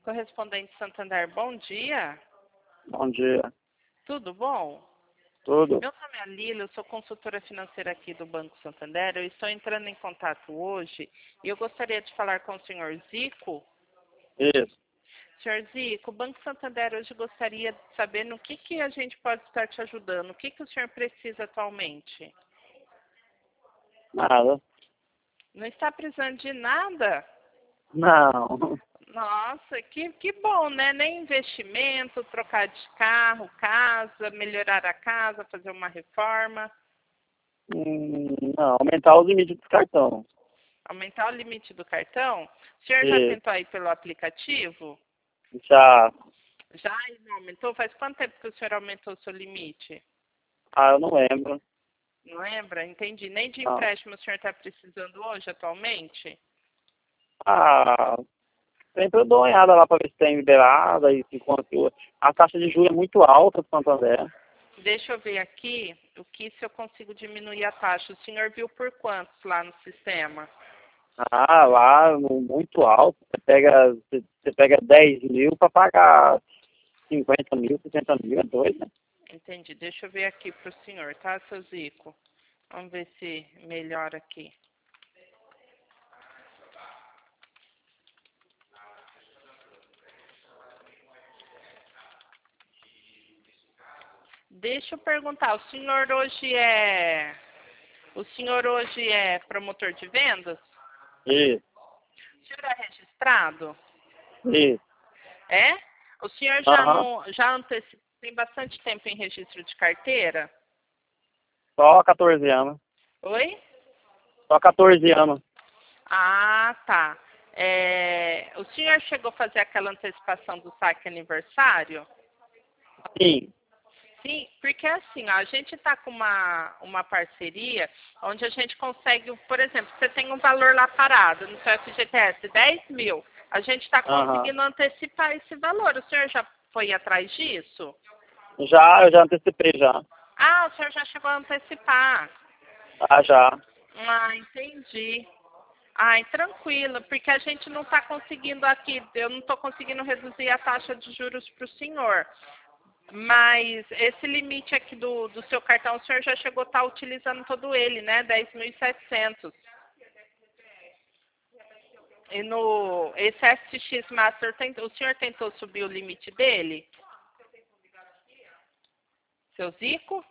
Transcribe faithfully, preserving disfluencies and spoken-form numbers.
Correspondente Santander, bom dia. Bom dia. Tudo bom? Tudo? Meu nome é Lila, eu sou consultora financeira aqui do Banco Santander. Eu estou entrando em contato hoje e eu gostaria de falar com o senhor Zico. Isso. senhor Zico, o Banco Santander hoje gostaria de saber no que, que a gente pode estar te ajudando. O que, que o senhor precisa atualmente? Nada. Não está precisando de nada? Não. Nossa, que, que bom, né? Nem investimento, trocar de carro, casa, melhorar a casa, fazer uma reforma, Hum, não, aumentar os limites do cartão. aumentar o limite do cartão. O senhor já Isso. tentou aí pelo aplicativo? Já. Já e não aumentou? Faz quanto tempo que o senhor aumentou o seu limite? Ah, eu não lembro. Não lembra? Entendi. Nem de Não. empréstimo o senhor está precisando hoje, atualmente? Ah, sempre eu dou uma olhada lá para ver se tem liberada e se quanto. A taxa de juros é muito alta do Santander. Deixa eu ver aqui o que se eu consigo diminuir a taxa. O senhor viu por quantos lá no sistema? Ah, lá no- muito alto. Você pega, você, você pega dez mil para pagar cinquenta mil, sessenta mil, é doido, né? Entendi. Deixa eu ver aqui para o senhor, tá, seu Zico? Vamos ver se melhora aqui. Deixa eu perguntar, o senhor hoje é... O senhor hoje é promotor de vendas? Isso, O senhor é registrado? isso. É? O senhor já Aham. não... Já anteci- tem bastante tempo em registro de carteira? Só quatorze anos. Oi? Só quatorze anos. Ah, tá. É, o senhor chegou a fazer aquela antecipação do saque aniversário? Sim. Sim, porque assim, ó, a gente está com uma, uma parceria onde a gente consegue, por exemplo, você tem um valor lá parado no seu F G T S, dez mil. A gente está Aham. conseguindo antecipar esse valor. O senhor já foi atrás disso? Já, eu já antecipei já. Ah, o senhor já chegou a antecipar. Ah, já. Ah, entendi. Ai, tranquilo, porque a gente não está conseguindo aqui, eu não estou conseguindo reduzir a taxa de juros para o senhor. Mas esse limite aqui do, do seu cartão, o senhor já chegou a estar utilizando todo ele, né? dez mil e setecentos. E no esse S X Master, tentou, o senhor tentou subir o limite dele? Seu Zico?